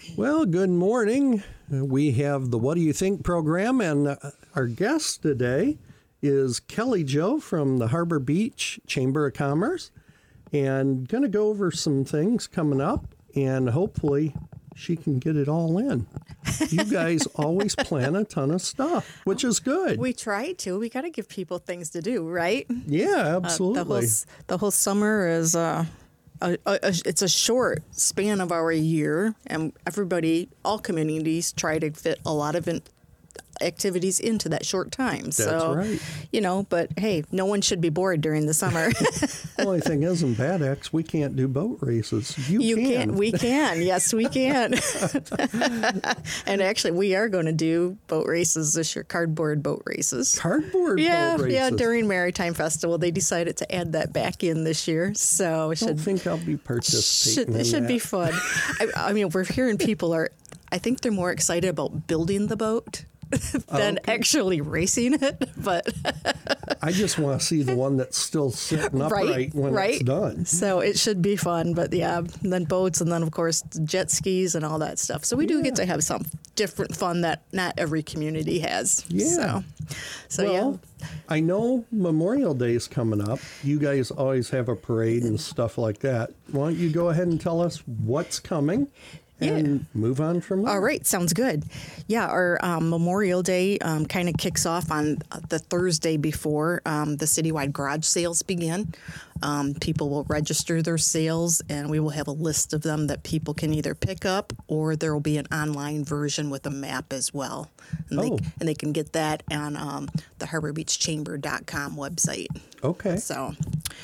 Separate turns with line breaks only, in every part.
Well, good morning. We have the What Do You Think program, and our guest today is Kelly Jo from the Harbor Beach Chamber of Commerce, and going to go over some things coming up, and hopefully she can get it all in. You guys always plan a ton of stuff, which is good.
We try to. We got to give people things to do, right?
Yeah, absolutely.
The whole summer is it's a short span of our year, and everybody, all communities, try to fit a lot of activities into that short time.
That's right.
But hey, no one should be bored during the summer.
The only thing is, in Bad Axe, we can't do boat races. You can.
We can. Yes, we can. And actually, we are going to do boat races this year, cardboard boat races.
Cardboard boat races?
Yeah, during Maritime Festival. They decided to add that back in this year. So
I don't think I'll be participating in that.
It should be fun. I mean, we're hearing people I think they're more excited about building the boat than actually racing it, but
I just want to see the one that's still sitting upright when it's done.
So it should be fun, but yeah, then boats, and then of course jet skis and all that stuff. So we do get to have some different fun that not every community has.
Yeah.
So
I know Memorial Day is coming up. You guys always have a parade and stuff like that. Why don't you go ahead and tell us what's coming? And move on from there.
All right, sounds good. Yeah, our Memorial Day kind of kicks off on the Thursday before the citywide garage sales begin. People will register their sales, and we will have a list of them that people can either pick up, or there will be an online version with a map as well. And they can get that on the harborbeachchamber.com website.
Okay.
So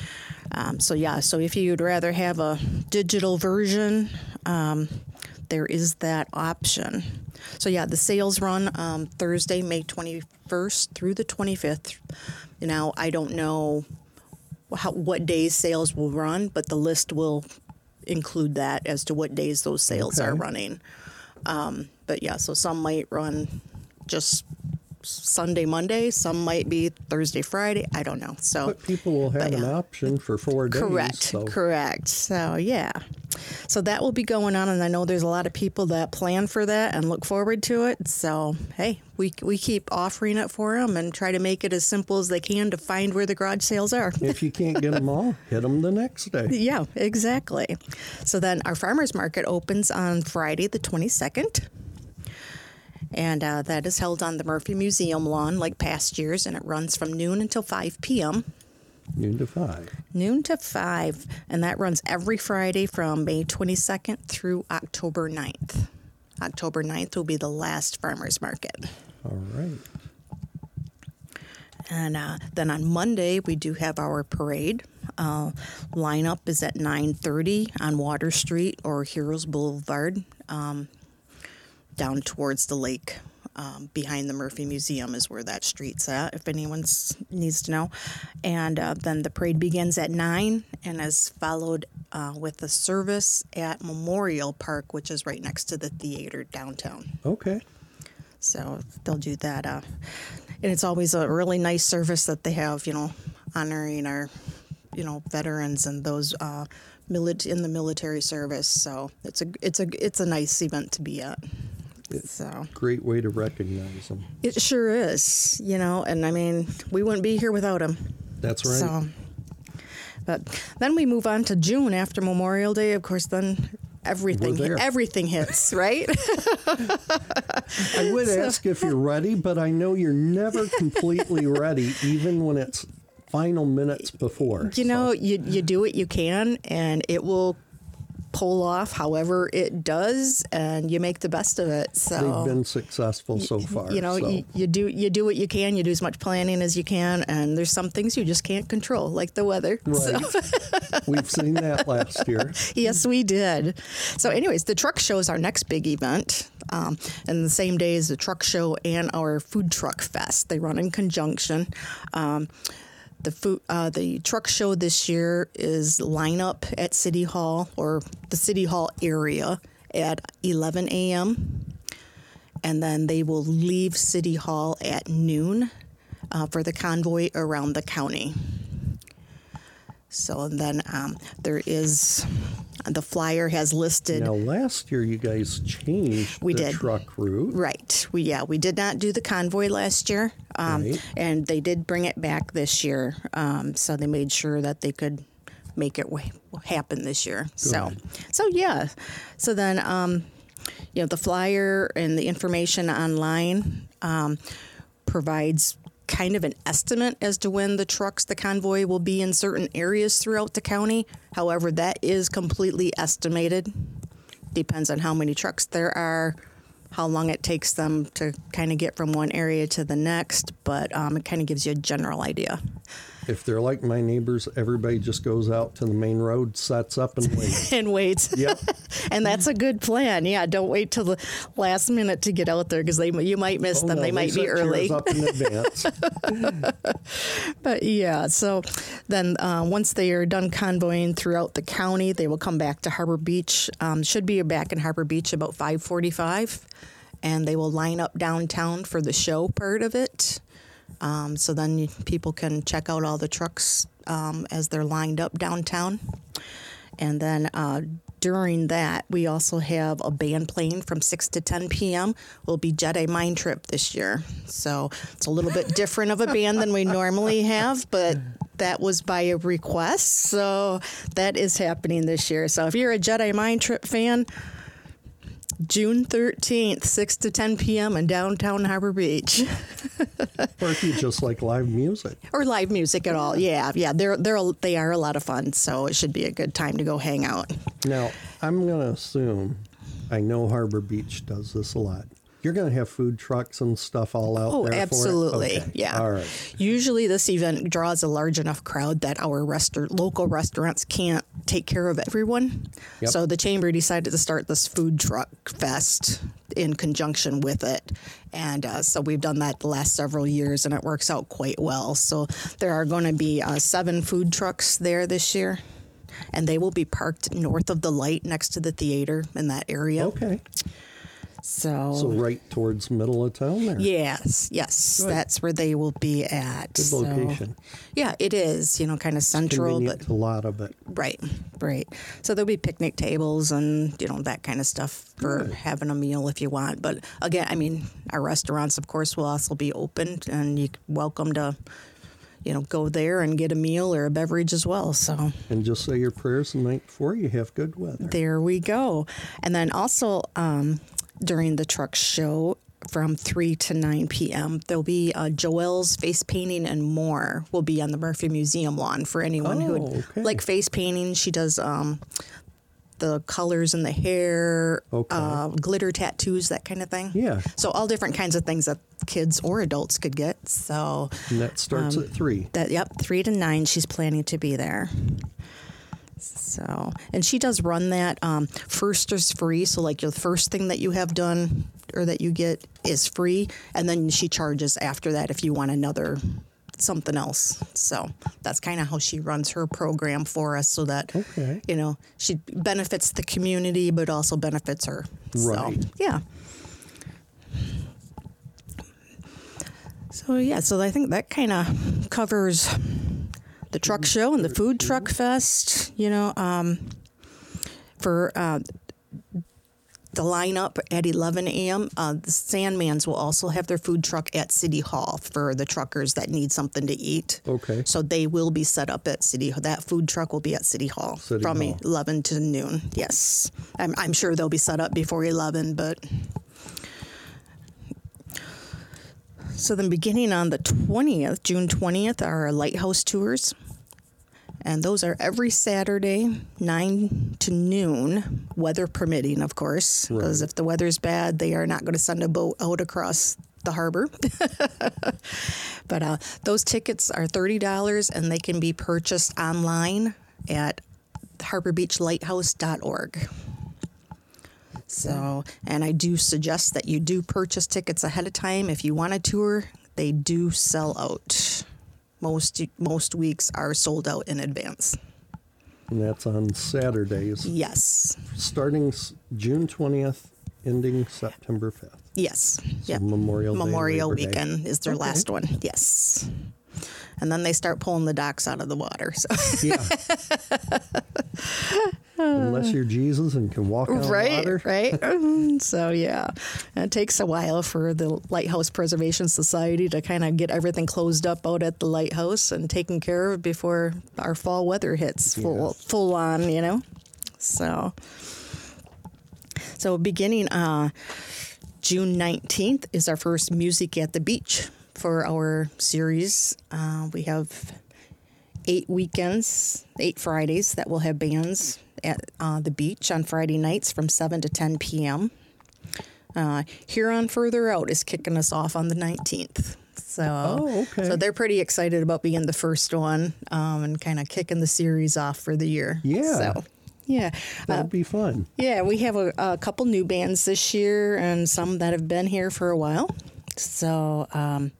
if you'd rather have a digital version, there is that option. So the sales run Thursday, May 21st through the 25th. Now, I don't know what days sales will run, but the list will include that as to what days those sales are running. So some might run just Sunday, Monday. Some might be Thursday, Friday. I don't know.
But people will have an option for 4 days.
Correct. So that will be going on, and I know there's a lot of people that plan for that and look forward to it. So, hey, we keep offering it for them and try to make it as simple as they can to find where the garage sales are.
If you can't get them all, hit them the next day.
Yeah, exactly. So then our farmers market opens on Friday the 22nd. And that is held on the Murphy Museum lawn like past years, and it runs from noon until 5 p.m.
Noon to 5.
Noon to 5, and that runs every Friday from May 22nd through October 9th. October 9th will be the last farmers market.
All right.
And then on Monday, we do have our parade. Lineup is at 9:30 on Water Street or Heroes Boulevard, down towards the lake. Behind the Murphy Museum is where that street's at, if anyone needs to know. And then the parade begins at 9 and is followed with a service at Memorial Park, which is right next to the theater downtown.
Okay.
So they'll do that. And it's always a really nice service that they have, honoring our, veterans and those in the military service. So it's a nice event to be at.
It's a great way to recognize them.
It sure is, and I mean, we wouldn't be here without them.
That's right.
So, but then we move on to June after Memorial Day. Of course, then everything hits, right?
I would ask if you're ready, but I know you're never completely ready, even when it's final minutes before.
You do what you can, and it will pull off however it does, and you make the best of it. So
they've been successful so far.
You do what you can. You do as much planning as you can, and there's some things you just can't control, like the weather.
Right.
So.
We've seen that last year.
Yes, we did. So anyways, the truck show is our next big event. And the same day as the truck show and our food truck fest. They run in conjunction. The truck show this year is line up at City Hall or the City Hall area at 11 a.m. And then they will leave City Hall at noon for the convoy around the county. So then there is the flyer has listed.
Now, last year you guys changed the truck route.
Right. We did not do the convoy last year,
Right.
and they did bring it back this year. So they made sure that they could make it happen this year. So yeah. So then, the flyer and the information online provides kind of an estimate as to when the convoy will be in certain areas throughout the county. However, that is completely estimated. Depends on how many trucks there are, how long it takes them to kind of get from one area to the next, but it kind of gives you a general idea.
If they're like my neighbors, everybody just goes out to the main road, sets up, and waits.
And waits.
Yep.
And that's a good plan. Yeah, don't wait till the last minute to get out there because you might miss them.
No,
they might be early.
Up in advance.
But yeah, so then once they are done convoying throughout the county, they will come back to Harbor Beach. Should be back in Harbor Beach about 5:45, and they will line up downtown for the show part of it. So then people can check out all the trucks as they're lined up downtown. And then during that, we also have a band playing from 6 to 10 p.m. Will be Jedi Mind Trip this year. So it's a little bit different of a band than we normally have, but that was by a request. So that is happening this year. So if you're a Jedi Mind Trip fan, June 13th, 6 to 10 p.m. in downtown Harbor Beach.
Or if you just like live music.
Or live music at all. Yeah. They are a lot of fun, so it should be a good time to go hang out.
Now, I'm going to assume, I know Harbor Beach does this a lot. You're going to have food trucks and stuff all out there
absolutely.
for it? Okay.
Yeah.
All right.
Usually this event draws a large enough crowd that our local restaurants can't take care of everyone.
Yep.
So the chamber decided to start this food truck fest in conjunction with it. And so we've done that the last several years, and it works out quite well. So there are going to be 7 food trucks there this year, and they will be parked north of the light next to the theater in that area.
Okay.
So
right towards middle of town there.
Yes. Good. That's where they will be at.
Good location.
Yeah, it is, kind of central.
Convenient to a lot of it.
Right. So there'll be picnic tables and, that kind of stuff for having a meal if you want. But again, our restaurants, of course, will also be open, and you're welcome to, go there and get a meal or a beverage as well. So.
And just say your prayers the night before you have good weather.
There we go. And then also, during the truck show from 3 to 9 p.m. There'll be Joelle's Face Painting and More will be on the Murphy Museum lawn for anyone who would like face painting. She does the colors in the hair, glitter tattoos, that kind of thing.
Yeah.
So all different kinds of things that kids or adults could get. So
and that starts at 3.
3 to 9 she's planning to be there. So, and she does run that. First is free. So like the first thing that you have done or that you get is free. And then she charges after that if you want something else. So that's kind of how she runs her program for us, so that, she benefits the community, but also benefits her.
Right.
So, yeah. So I think that kind of covers the truck show and the food truck fest, for the lineup at 11 a.m. The Sandmans will also have their food truck at City Hall for the truckers that need something to eat.
Okay.
So they will be set up at City Hall. That food truck will be at City Hall from 11 to noon. Yes. I'm sure they'll be set up before 11, but... So then beginning on the 20th, June 20th, are our lighthouse tours. And those are every Saturday, 9 to noon, weather permitting, of course. Because if the weather's bad, they are not going to send a boat out across the harbor. But those tickets are $30, and they can be purchased online at harborbeachlighthouse.org. So, and I do suggest that you do purchase tickets ahead of time. If you want a tour, they do sell out. Most weeks are sold out in advance.
And that's on Saturdays.
Yes.
Starting June 20th, ending September 5th.
Yes.
So yep. Memorial
weekend is their last one. Yes. And then they start pulling the docks out of the water. So.
Yeah. unless you're Jesus and can walk on water.
Right. So, yeah, it takes a while for the Lighthouse Preservation Society to kind of get everything closed up out at the lighthouse and taken care of before our fall weather hits full on, you know. So beginning June 19th is our first Music at the Beach for our series. We have 8 weekends, 8 Fridays that will have bands at the beach on Friday nights from 7 to 10 p.m. Huron Further Out is kicking us off on the 19th. So, so they're pretty excited about being the first one and kind of kicking the series off for the year.
Yeah.
So, yeah.
That'll be fun.
Yeah, we have a couple new bands this year and some that have been here for a while. So,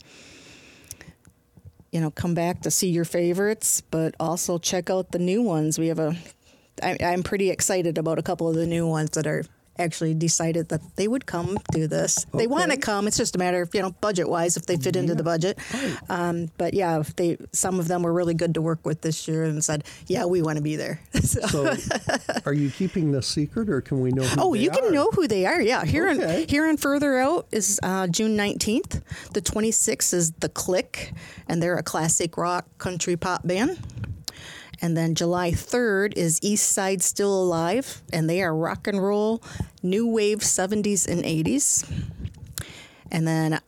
come back to see your favorites, but also check out the new ones. We have I'm pretty excited about a couple of the new ones that are actually decided that they would come do this. They want to come. It's just a matter of, budget-wise, if they fit into the budget. Right. But yeah, some of them were really good to work with this year and said, yeah, we want to be there.
So are you keeping this secret, or can we know who they are? Oh,
you can know who they are, yeah. Here and Further Out is June 19th. The 26th is The Click, and they're a classic rock country pop band. And then July 3rd is East Side Still Alive, and they are rock and roll, new wave 70s and 80s. And then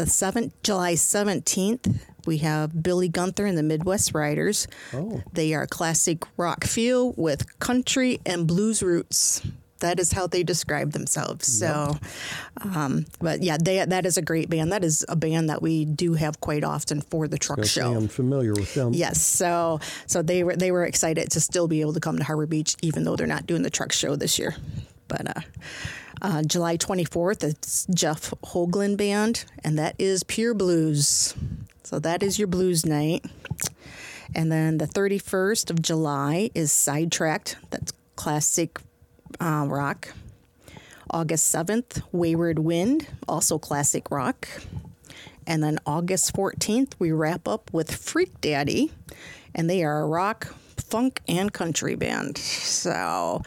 July 17th, we have Billy Gunther and the Midwest Riders. Oh. They are classic rock feel with country and blues roots. That is how they describe themselves. Yep. So, but yeah, that is a great band. That is a band that we do have quite often for the truck show.
I'm familiar with them.
Yes. So they were excited to still be able to come to Harbor Beach, even though they're not doing the truck show this year. But July 24th, it's Jeff Hoagland Band, and that is Pure Blues. So that is your blues night. And then the 31st of July is Sidetracked. That's classic rock. August 7th, Wayward Wind, also classic rock. And then August 14th, we wrap up with Freak Daddy, and they are a rock, funk, and country band. So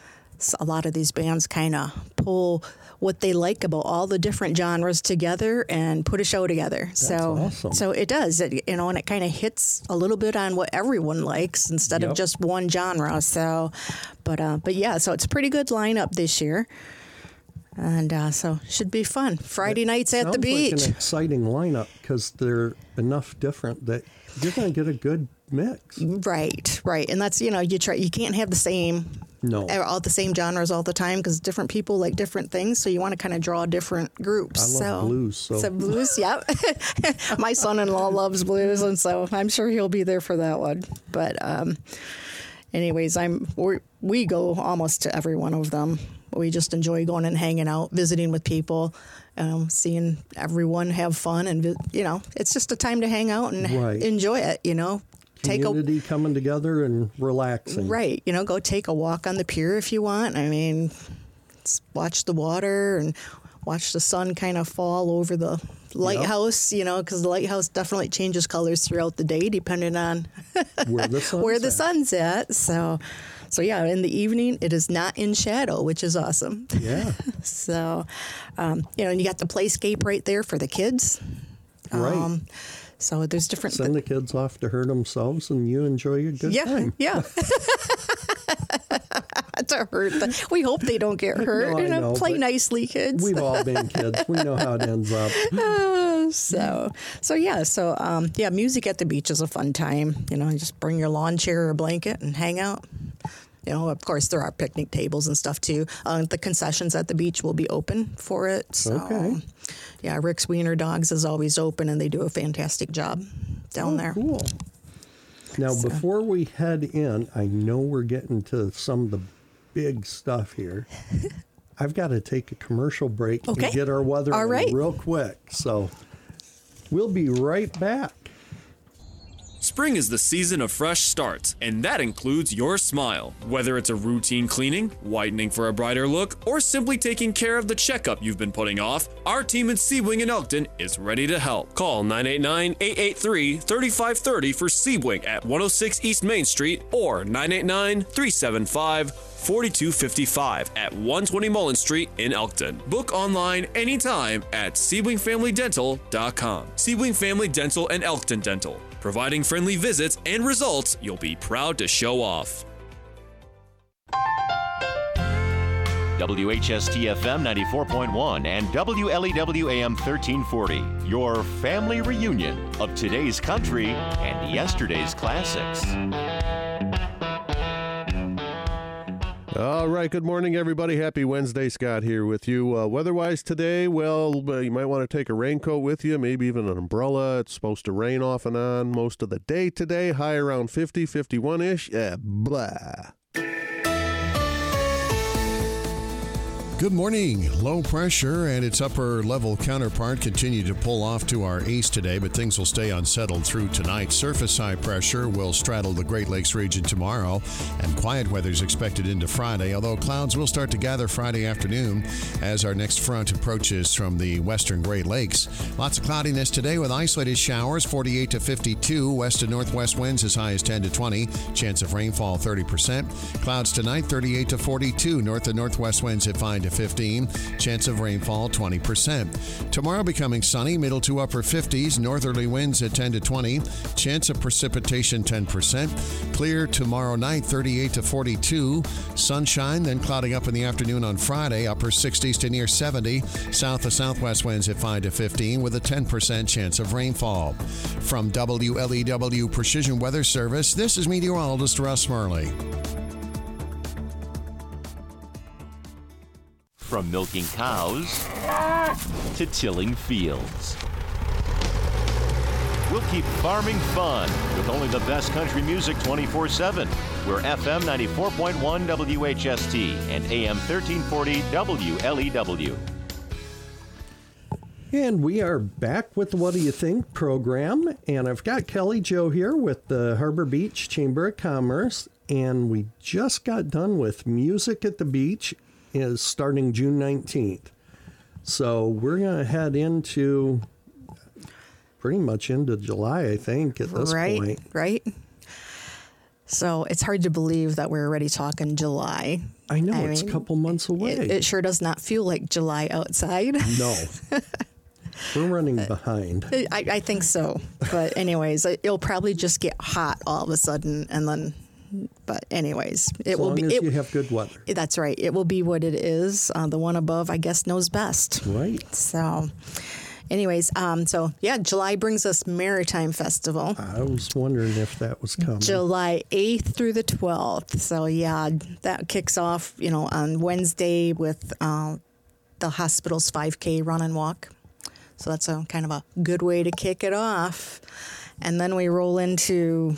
a lot of these bands kind of pull what they like about all the different genres together and put a show together.
That's awesome.
So it does, and it kind of hits a little bit on what everyone likes instead of just one genre. So, but yeah, so it's a pretty good lineup this year. And so should be fun. Friday nights at the beach.
Sounds like an exciting lineup because they're enough different that you're going to get a good mix.
Right. And that's, you can't have the same...
No.
All the same genres all the time because different people like different things. So you want to kind of draw different groups.
I love blues. So
blues, yeah. My son-in-law loves blues, and so I'm sure he'll be there for that one. But anyways, we go almost to every one of them. We just enjoy going and hanging out, visiting with people, seeing everyone have fun. And, it's just a time to hang out and enjoy it,
Community coming together and relaxing.
Right. Go take a walk on the pier if you want. I mean, watch the water and watch the sun kind of fall over the lighthouse, because the lighthouse definitely changes colors throughout the day depending on where the sun's at. So yeah, in the evening, it is not in shadow, which is awesome.
Yeah.
So, and you got the playscape right there for the kids.
Right.
So there's different...
Send the kids off to hurt themselves and you enjoy your good time.
Yeah. To hurt them. We hope they don't get hurt.
No, I know,
play nicely, kids.
We've all been kids. We know how it ends up.
So music at the beach is a fun time. Just bring your lawn chair or blanket and hang out. Of course, there are picnic tables and stuff, too. The concessions at the beach will be open for it. So, yeah, Rick's Wiener Dogs is always open, and they do a fantastic job down there.
Cool. Now, before we head in, I know we're getting to some of the big stuff here. I've got to take a commercial break and get our weather real quick. So we'll be right back.
Spring is the season of fresh starts, and that includes your smile. Whether it's a routine cleaning, whitening for a brighter look, or simply taking care of the checkup you've been putting off, our team at Seawing in Elkton is ready to help. Call 989-883-3530 for Seawing at 106 East Main Street or 989-375-4255 at 120 Mullen Street in Elkton. Book online anytime at SeawingFamilyDental.com. Seawing Family Dental and Elkton Dental, providing friendly visits and results you'll be proud to show off.
WHST-FM 94.1 and WLEW-AM 1340, your family reunion of today's country and yesterday's classics.
All right, good morning, everybody. Happy Wednesday. Scott here with you. Weather-wise today, well, you might want to take a raincoat with you, maybe even an umbrella. It's supposed to rain off and on most of the day today, high around 50, 51-ish. Blah.
Good morning. Low pressure and its upper level counterpart continue to pull off to our east today, but things will stay unsettled through tonight. Surface high pressure will straddle the Great Lakes region tomorrow, and quiet weather is expected into Friday, although clouds will start to gather Friday afternoon as our next front approaches from the western Great Lakes. Lots of cloudiness today with isolated showers, 48 to 52. West to northwest winds as high as 10 to 20. Chance of rainfall 30%. Clouds tonight 38 to 42. North and northwest winds at 5 to 15. Chance of rainfall 20%. Tomorrow becoming sunny, middle to upper 50s. Northerly winds at 10 to 20. Chance of precipitation 10%. Clear tomorrow night 38 to 42. Sunshine, then clouding up in the afternoon on Friday. Upper 60s to near 70. South to southwest winds at 5 to 15 with a 10% chance of rainfall. From WLEW Precision Weather Service, this is meteorologist Russ Murley.
From milking cows to tilling fields, we'll keep farming fun with only the best country music 24/7. We're FM 94.1 WHST and AM 1340 WLEW.
And we are back with the What Do You Think program. And I've got Kelly Jo here with the Harbor Beach Chamber of Commerce. And we just got done with Music at the Beach is starting June 19th. So we're going to head into pretty much into July, I think, at this point.
Right. So it's hard to believe that we're already talking July.
I know, it's a couple months away.
It sure does not feel like July outside.
No. We're running behind.
I think so. But anyways, it'll probably just get hot all of a sudden and then... But anyways, it will be.
As long as you have good weather.
That's right. It will be what it is. The one above, I guess, knows best.
Right.
So, anyways, July brings us Maritime Festival.
I was wondering if that was coming.
July 8th through the 12th. So, yeah, that kicks off, on Wednesday with the hospital's 5K run and walk. So that's a kind of a good way to kick it off. And then we roll into,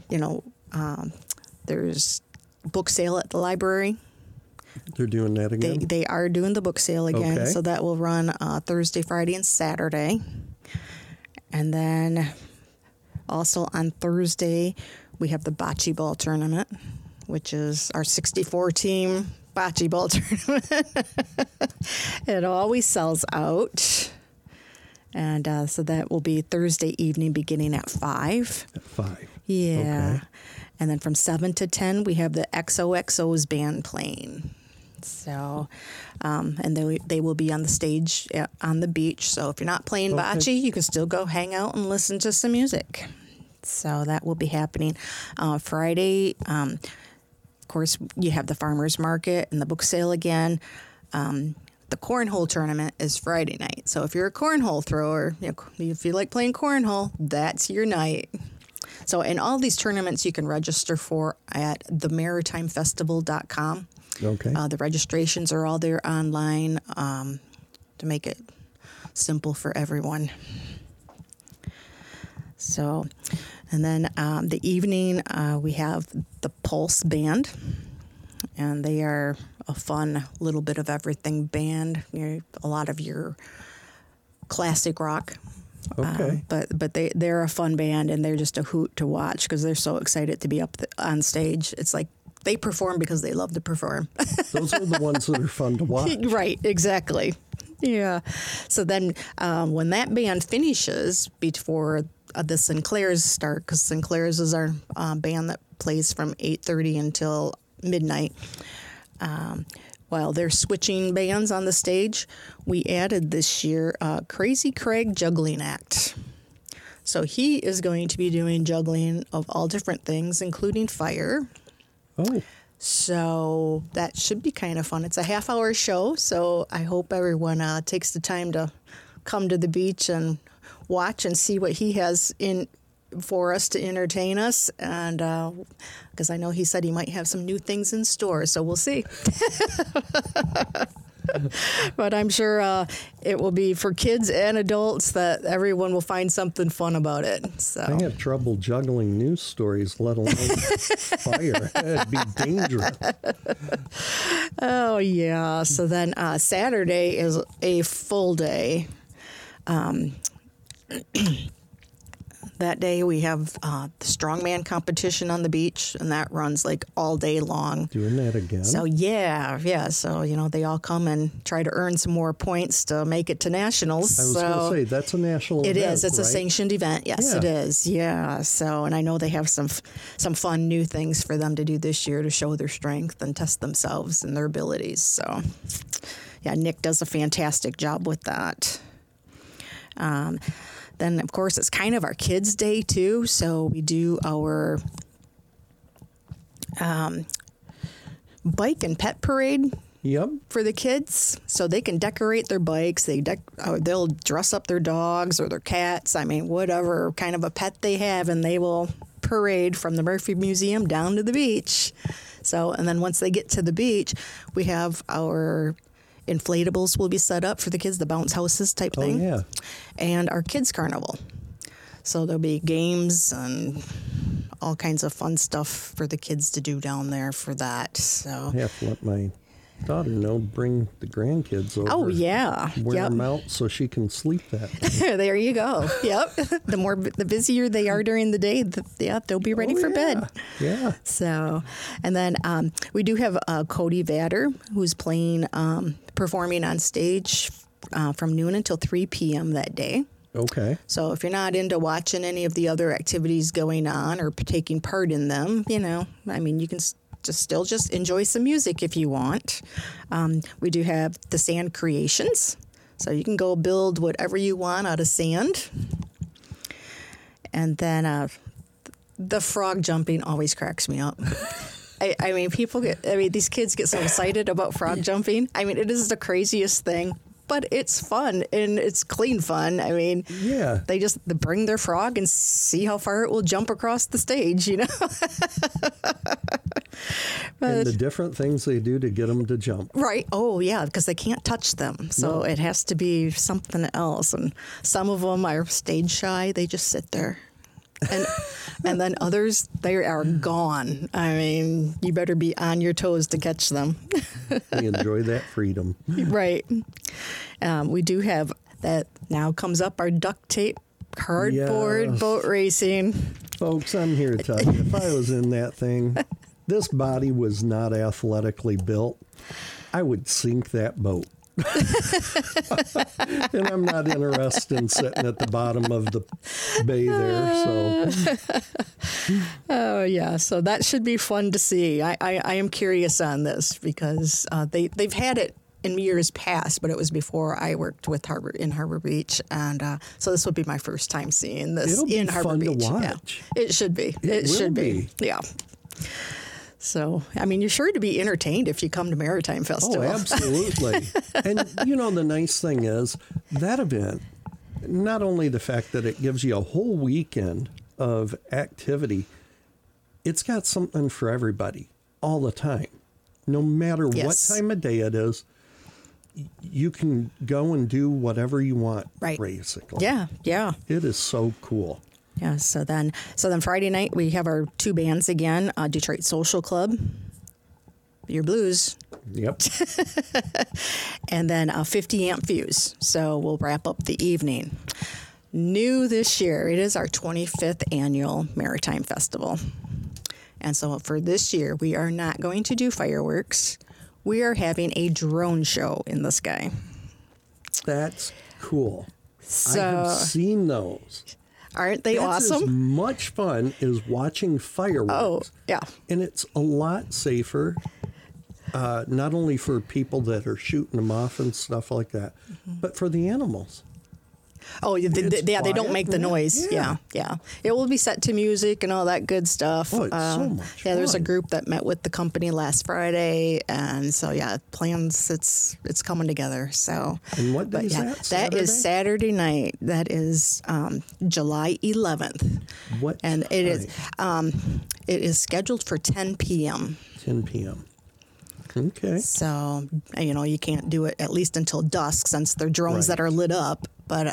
there's book sale at the library.
They're doing that again?
They are doing the book sale again.
Okay.
So that will run Thursday, Friday, and Saturday. And then also on Thursday, we have the bocce ball tournament, which is our 64-team bocce ball tournament. It always sells out. And so that will be Thursday evening beginning at 5.
At 5.
Yeah.
Okay.
And then from 7 to 10, we have the XOXO's band playing. So, and they will be on the stage on the beach. So if you're not playing bocce, you can still go hang out and listen to some music. So that will be happening Friday. Of course, you have the farmers market and the book sale again. The cornhole tournament is Friday night. So if you're a cornhole thrower, if you like playing cornhole, that's your night. So in all these tournaments, you can register for at themaritimefestival.com.
Okay.
The registrations are all there online to make it simple for everyone. So, and then the evening, we have the Pulse Band, and they are a fun little bit of everything band. A lot of your classic rock
Okay.
But they're a fun band, and they're just a hoot to watch because they're so excited to be up on stage. It's like they perform because they love to perform.
Those are the ones that are fun to watch.
Right, exactly. Yeah. So then when that band finishes before the Sinclairs start, because Sinclairs is our band that plays from 8:30 until midnight. While they're switching bands on the stage, we added this year Crazy Craig Juggling Act. So he is going to be doing juggling of all different things, including fire.
Oh,
So that should be kind of fun. It's a half-hour show, so I hope everyone takes the time to come to the beach and watch and see what he has in for us to entertain us. And because I know he said he might have some new things in store, so we'll see. But I'm sure it will be for kids and adults that everyone will find something fun about it. So
I have trouble juggling news stories, let alone fire. It'd be dangerous.
Oh, yeah. So then Saturday is a full day. That day we have the strongman competition on the beach, and that runs like all day long.
Doing that again.
So, yeah. So, they all come and try to earn some more points to make it to nationals.
I was going to say, that's a national event.
It is. It's
right?
a sanctioned event. Yes,
Yeah.
it is. Yeah. So, and I know they have some fun new things for them to do this year to show their strength and test themselves and their abilities. So, yeah, Nick does a fantastic job with that. Then, of course, it's kind of our kids' day, too. So we do our bike and pet parade
Yep.
for the kids, so they can decorate their bikes. They'll dress up their dogs or their cats. I mean, whatever kind of a pet they have, and they will parade from the Murphy Museum down to the beach. So, and then once they get to the beach, we have our inflatables will be set up for the kids, the bounce houses type
Oh,
thing,
yeah.
and our kids carnival. So there'll be games and all kinds of fun stuff for the kids to do down there for that. So
I have to let my daughter know, bring the grandkids over.
oh yeah,
Wear
yep.
them out so she can sleep that night.
There you go. Yep. The busier they are during the day, they'll be ready
Oh,
for
yeah.
bed.
Yeah.
So, and then we do have Cody Vader, who's performing on stage from noon until 3 p.m. that day.
Okay.
So if you're not into watching any of the other activities going on or taking part in them, you can still enjoy some music if you want. We do have the sand creations. So you can go build whatever you want out of sand. And then the frog jumping always cracks me up. These kids get so excited about frog jumping. I mean, it is the craziest thing, but it's fun and it's clean fun. I mean,
Yeah.
they bring their frog and see how far it will jump across the stage,
And the different things they do to get them to jump.
Right. Oh, yeah, because they can't touch them. So it has to be something else. And some of them are stage shy. They just sit there. And then others, they are gone. I mean, you better be on your toes to catch them.
They enjoy that freedom.
Right. We do have that now comes up our duct tape cardboard
Yes.
boat racing.
Folks, I'm here to tell you, if I was in that thing, this body was not athletically built, I would sink that boat. And I'm not interested in sitting at the bottom of the bay there. So,
Oh, yeah. So that should be fun to see. I am curious on this because they've had it in years past, but it was before I worked with Harbor Beach. And so this would be my first time seeing this
It'll be
in Harbor
fun to
Beach.
watch.
Yeah. It should be.
It will
should
be.
Yeah. So, I mean, you're sure to be entertained if you come to Maritime Festival.
oh, absolutely. And, the nice thing is that event, not only the fact that it gives you a whole weekend of activity, it's got something for everybody all the time. No matter
Yes.
what time of day it is, you can go and do whatever you want,
Right.
basically.
Yeah.
It is so cool.
Yeah, so then Friday night we have our two bands again, Detroit Social Club, your blues,
Yep.
and then 50 Amp Fuse. So we'll wrap up the evening. New this year, it is our 25th annual Maritime Festival. And so for this year, we are not going to do fireworks. We are having a drone show in the sky.
That's cool.
So,
I have seen those.
Aren't they
That's
awesome?
as much fun as watching fireworks.
Oh, yeah.
And it's a lot safer, not only for people that are shooting them off and stuff like that, but for the animals.
Oh, they don't
quiet,
make the
man.
noise.
Yeah.
Yeah. It will be set to music and all that good stuff.
Oh, it's so much
Yeah, there's a
fun.
group that met with the company last Friday, and so yeah, plans it's coming together. So,
And what day is
yeah,
that?
that is Saturday night. That is July 11th,
What
and it is scheduled for 10 p.m.
10 p.m. Okay.
So, you can't do it at least until dusk since they're drones
Right.
that are lit up. But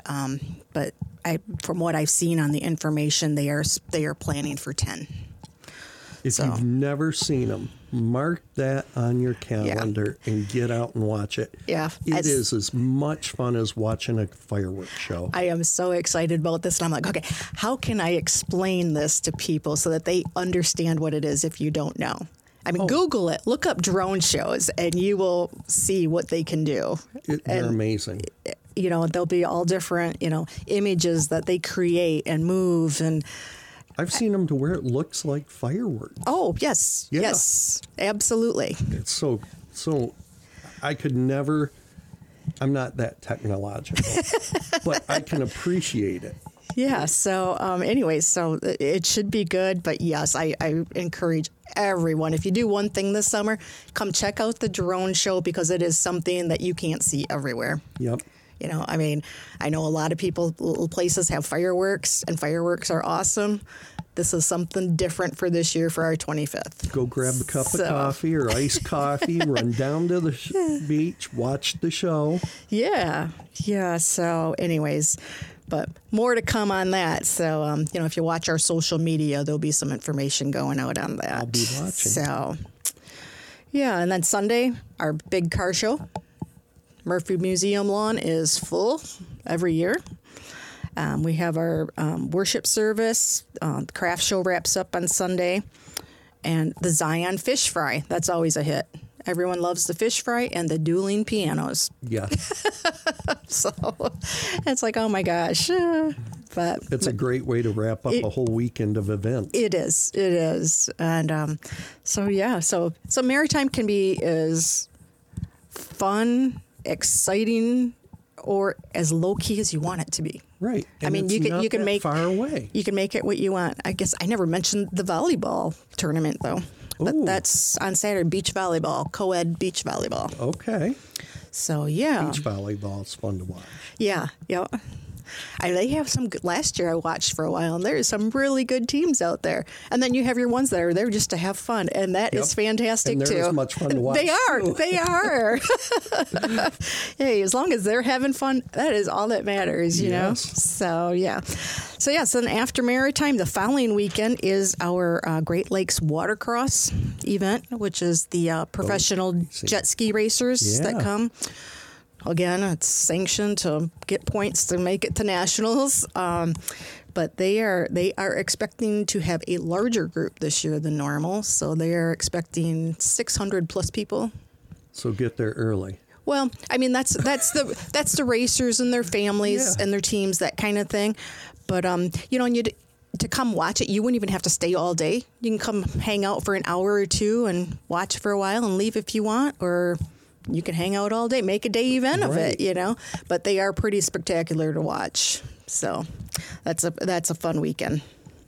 from what I've seen on the information, they are planning for 10.
If you've never seen them, mark that on your calendar and get out and watch it.
Yeah.
It is as much fun as watching a fireworks show.
I am so excited about this. And I'm like, okay, how can I explain this to people so that they understand what it is if you don't know? I mean, Google it, look up drone shows, and you will see what they can do.
They're amazing.
There'll be all different, images that they create and move. And
I've seen them to where it looks like fireworks.
oh, yes,
Yeah.
yes, absolutely.
It's so I could never, I'm not that technological, but I can appreciate it.
Yeah. So, anyways, so it should be good. But yes, I encourage everyone, if you do one thing this summer, come check out the drone show because it is something that you can't see everywhere.
Yep.
I mean, I know a lot of places have fireworks, and fireworks are awesome. This is something different for this year for our 25th.
Go grab a cup of coffee or iced coffee, run down to the beach, watch the show.
Yeah. Yeah. So, anyways, but more to come on that. So, if you watch our social media, there'll be some information going out on that.
I'll be watching.
So, yeah. And then Sunday, our big car show. Murphy Museum lawn is full every year. We have our worship service. The craft show wraps up on Sunday. And the Zion Fish Fry. That's always a hit. Everyone loves the fish fry and the dueling pianos.
Yeah.
So it's like, oh my gosh. But
It's a great way to wrap up a whole weekend of events.
it is. It is. And so, yeah. So Maritime can be as fun, exciting, or as low key as you want it to be.
Right.
I mean,
it's
you
not
can
that
make
far away.
You can make it what you want. I guess I never mentioned the volleyball tournament though. But
Ooh.
that's on Saturday, beach volleyball, co-ed beach volleyball.
Okay.
So yeah,
Beach volleyball is fun to watch.
yeah. They have some good. Last year I watched for a while, and there's some really good teams out there. And then you have your ones that are there just to have fun, and that is fantastic
And they're
too.
as much fun to watch,
They are.
too.
They are. Hey, as long as they're having fun, that is all that matters, you know.
Yes.
So yeah. So then after Maritime, the following weekend is our Great Lakes Watercross event, which is the professional jet ski racers that
Yeah.
come. Again, it's sanctioned to get points to make it to nationals, but they are expecting to have a larger group this year than normal. So they are expecting 600 plus people.
So get there early.
Well, I mean that's the racers and their families
Yeah.
and their teams, that kind of thing. But and to come watch it, you wouldn't even have to stay all day. You can come hang out for an hour or two and watch for a while and leave if you want, or you can hang out all day, make a day event of
Right.
it, But they are pretty spectacular to watch. So that's a fun weekend.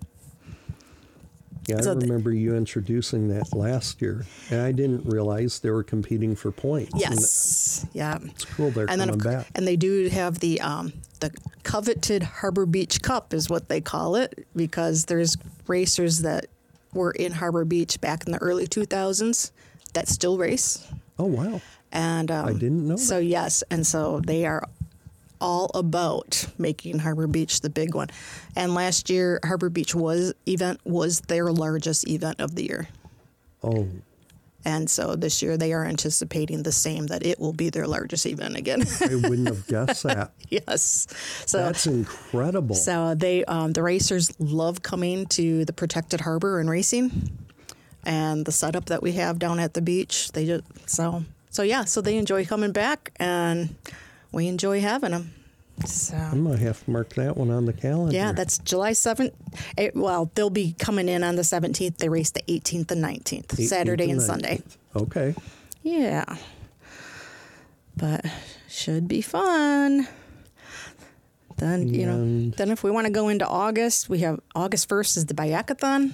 Yeah,
So
I remember you introducing that last year, and I didn't realize they were competing for points. And
Yes. Yeah.
it's cool they're
And then,
coming back.
and they do have the coveted Harbor Beach Cup is what they call it, because there's racers that were in Harbor Beach back in the early 2000s that still race.
Oh, wow.
And
I didn't know
So yes, and so they are all about making Harbor Beach the big one. And last year, Harbor Beach was their largest event of the year.
Oh,
And so this year they are anticipating the same, that it will be their largest event again.
I wouldn't have guessed that.
Yes. So
That's incredible.
So they, the racers love coming to the protected harbor and racing, and the setup that we have down at the beach. They just so they enjoy coming back, and we enjoy having them. So
I'm going to have to mark that one on the calendar.
yeah, that's July 7th. Well, they'll be coming in on the 17th. They race the 18th and 19th,
18th
Saturday and
19th.
Sunday.
Okay.
Yeah. But should be fun. Then, then if we want to go into August, we have August 1st is the Bayakathon.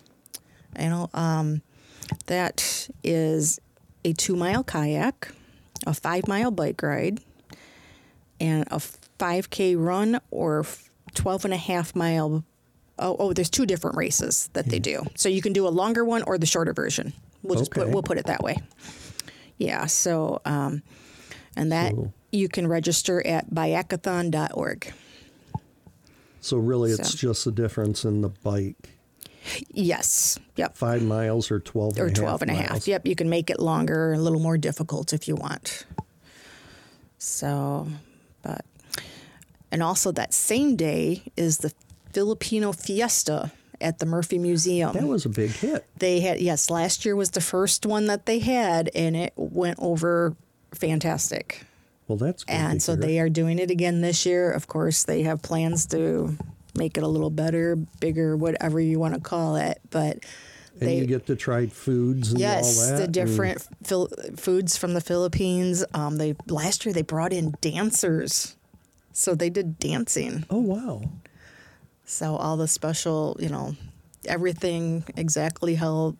That is a 2-mile kayak, a 5-mile bike ride, and a 5K run or 12.5-mile. There's 2 different races that they do. So you can do a longer one or the shorter version. We'll put it that way. Yeah. So, and that you can register at bayakathon.org.
So really, it's just the difference in the bike.
Yes. Yep.
5 miles or 12
Or
and a
12 and a half.
miles.
Yep. You can make it longer, a little more difficult if you want. So, and also that same day is the Filipino Fiesta at the Murphy Museum.
That was a big hit.
They had, yes, last year was the first one that they had, and it went over fantastic.
Well, that's good.
And so they are doing it again this year. Of course, they have plans to make it a little better, bigger, whatever you want to call it. But
And you get to try foods and all that.
the different foods from the Philippines. Last year they brought in dancers, so they did dancing.
Oh, wow.
So all the special, everything exactly how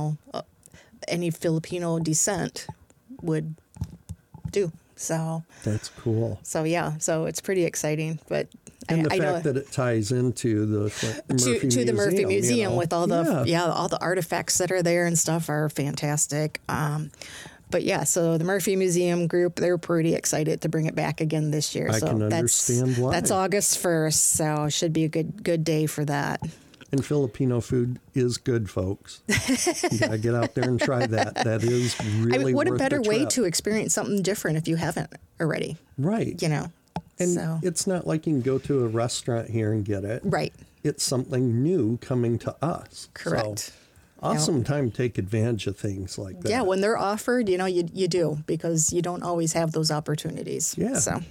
any Filipino descent would do. So
That's cool.
So yeah, so it's pretty exciting. But
And the
I know
fact that it ties into the Murphy Museum,
the Murphy Museum with all the
Yeah.
all the artifacts that are there and stuff are fantastic. But yeah, so the Murphy Museum group, they're pretty excited to bring it back again this year.
I
so
can understand why.
That's August 1st, so it should be a good day for that.
And Filipino food is good, folks. You got to get out there and try that. That is really
what a
worth
better
the
way
trip.
to experience something different if you haven't already,
Right. And
so.
it's not like you can go to a restaurant here and get it.
Right.
It's something new coming to us.
Correct.
So, awesome time to take advantage of things like that.
Yeah, when they're offered, you do, because you don't always have those opportunities.
Yeah.
So,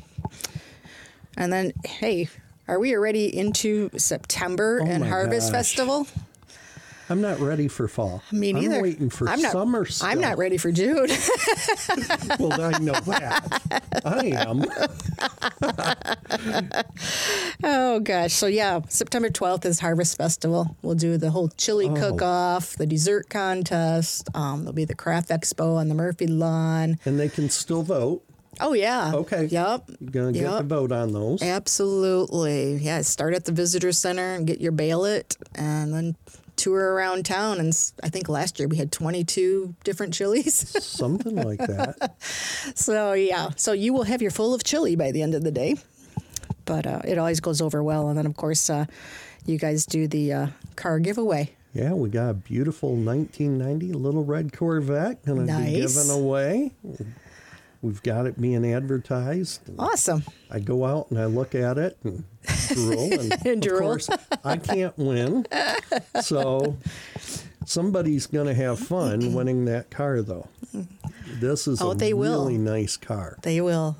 and then, hey, are we already into September and
my
Harvest
gosh.
Festival?
I'm not ready for fall.
Me neither.
I'm waiting for summer still.
I'm not ready for June.
Well, I know that. I am.
Oh, gosh. So, yeah, September 12th is Harvest Festival. We'll do the whole chili cook-off, the dessert contest. There'll be the craft expo on the Murphy lawn.
And they can still vote.
Oh, yeah.
Okay.
Yep.
You're going to get to vote on those.
Absolutely. Yeah, start at the visitor center and get your ballot, and then tour around town. And I think last year we had 22 different chilies.
Something like that.
So, yeah. So you will have your full of chili by the end of the day. But it always goes over well. And then, of course, you guys do the car giveaway.
Yeah, we got a beautiful 1990 Little Red Corvette going to be
Nice.
given away. We've got it being advertised.
Awesome.
I go out and I look at it and drool. And
Drool.
Of course, I can't win. So somebody's going to have fun winning that car, though. This is a
they will.
really nice car.
They will.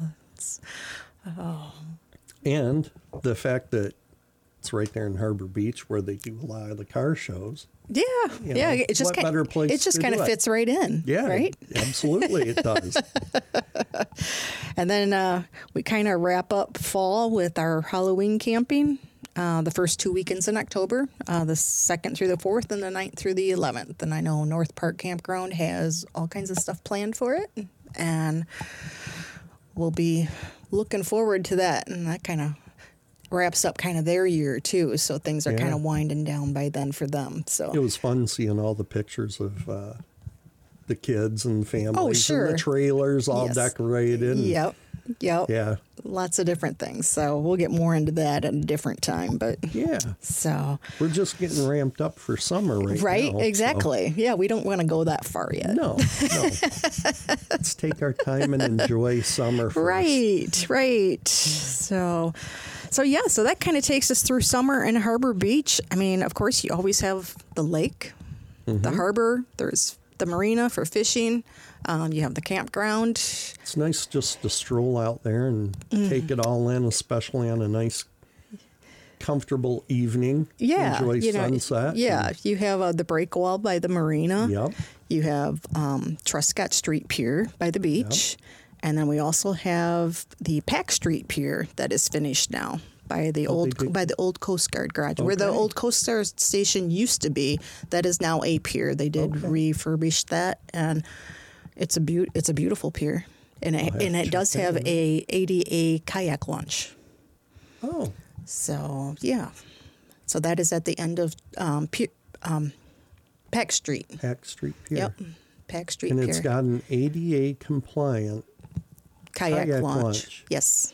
And the fact that it's right there in Harbor Beach where they do a lot of the car shows.
Yeah.
You
Yeah.
know,
It just
what better place
it just
to
kind
do
of
it?
fits right in.
Yeah,
Right.
absolutely it does.
And then we kind of wrap up fall with our Halloween camping. The first 2 weekends in October, the 2nd through the 4th and the 9th through the 11th. And I know North Park Campground has all kinds of stuff planned for it. And we'll be looking forward to that. And that kind of wraps up kind of their year, too. So things are kind of winding down by then for them. So
It was fun seeing all the pictures of the kids and families
sure.
and the trailers all
Yes.
decorated. and-
Yep.
Yeah.
lots of different things. So we'll get more into that at a different time. But
Yeah.
so
We're just getting ramped up for summer now.
right,
so-
exactly. Yeah, we don't want to go that far yet.
No. Let's take our time and enjoy summer first.
Right. So yeah, so that kind of takes us through summer in Harbor Beach. I mean, of course, you always have the lake, the harbor. There's the marina for fishing. You have the campground.
It's nice just to stroll out there and take it all in, especially on a nice, comfortable evening.
Yeah,
Enjoy sunset.
Yeah, you have the break wall by the marina.
Yep.
You have Truscott Street Pier by the beach. And then we also have the Pack Street Pier that is finished now by the old Coast Guard garage, where the old Coast Guard station used to be. That is now a pier. They did refurbish that, and it's a beautiful pier, and it does have a ADA kayak launch.
Oh,
So yeah, so that is at the end of Pack Street.
Pack Street Pier.
Yep, Pack Street
And
Pier.
it's got an ADA compliant
kayak launch. Yes.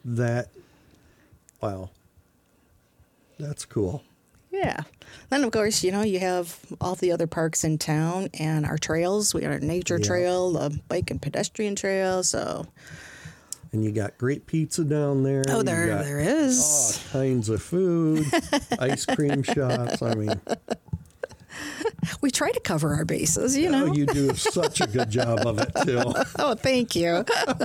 Wow. That's cool.
Yeah. Then, of course, you have all the other parks in town and our trails. We got our nature trail, the bike and pedestrian trail. So,
And you got great pizza down there.
oh,
You
there
got
is.
all kinds of food, ice cream shops. I mean,
We try to cover our bases, you know.
you do such a good job of it, too.
Oh, thank you.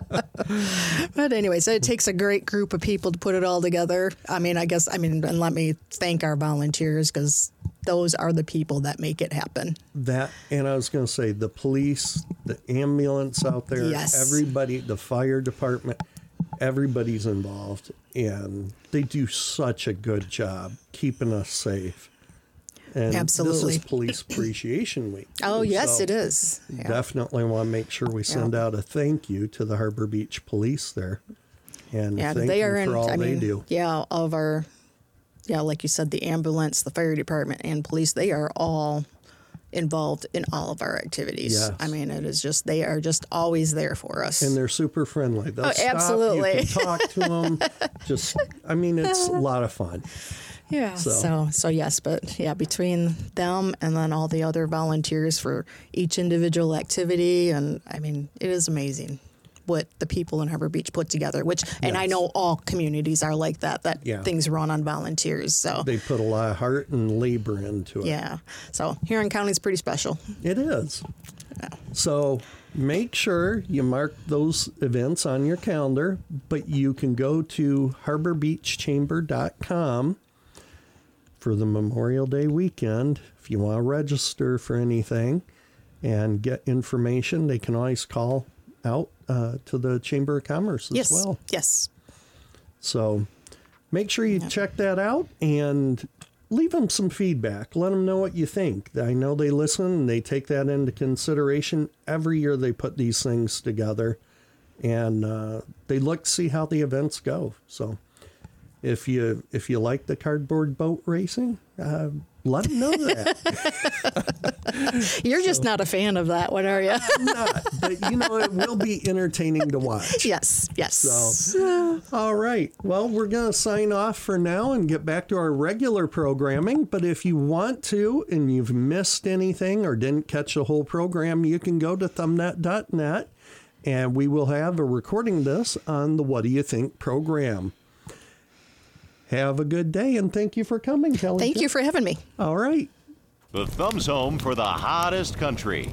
But anyway, so it takes a great group of people to put it all together. And let me thank our volunteers, because those are the people that make it happen.
That, and I was going to say, the police, the ambulance out there,
Yes.
everybody, the fire department, everybody's involved. And they do such a good job keeping us safe. And
Absolutely.
This is Police Appreciation Week.
Oh,
too,
yes,
so
it is. Yeah.
Definitely want to make sure we send out a thank you to the Harbor Beach Police there. And
Yeah,
thank
they are
them for all they do.
Yeah, all of our, like you said, the ambulance, the fire department, and police, they are all involved in all of our activities.
Yes.
I mean, it is just, they are just always there for us.
And they're super friendly. They'll stop,
absolutely.
you can talk to them. It's a lot of fun.
Yeah. So yes, but yeah, between them and then all the other volunteers for each individual activity, and I mean, it is amazing what the people in Harbor Beach put together. And I know all communities are like that. Things run on volunteers. So
They put a lot of heart and labor into it.
yeah. So Huron County is pretty special.
It is. So make sure you mark those events on your calendar, but you can go to harborbeachchamber.com for the Memorial Day weekend. If you want to register for anything and get information, they can always call out to the Chamber of Commerce as well.
Yes.
So make sure you check that out and leave them some feedback. Let them know what you think. I know they listen and they take that into consideration. Every year they put these things together, and they look to see how the events go. So if you like the cardboard boat racing, let them know that.
You're just not a fan of that one, are you?
I'm not, but it will be entertaining to watch.
Yes.
So, all right. Well, we're going to sign off for now and get back to our regular programming. But if you want to and you've missed anything or didn't catch the whole program, you can go to thumbnet.net and we will have a recording of this on the What Do You Think program. Have a good day, and thank you for coming, Kelly.
Thank you for having me.
All right.
The thumbs home for the hottest country.